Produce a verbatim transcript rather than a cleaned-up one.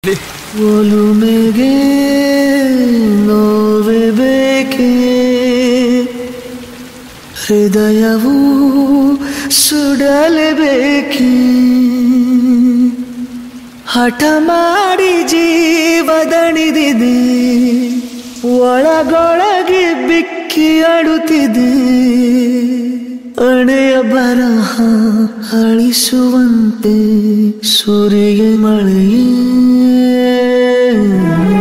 ಒಲುಮೆಗೆ ನೋವೆ ಬೇಕೆ ಹೃದಯವು ಸುಡಲೇಬೇಕೆ ಹಠ ಮಾಡಿ ಜೀವದಣಿದಿದೆ ಒಳಗೊಳಗೆ ಬಿಕ್ಕಿ ಅಡುತ್ತಿದೆ ಅಣೆಯ ಬರಹ ಅಳಿಸುವಂತೆ ಸುರಿಯ ಮಳೆಯೇ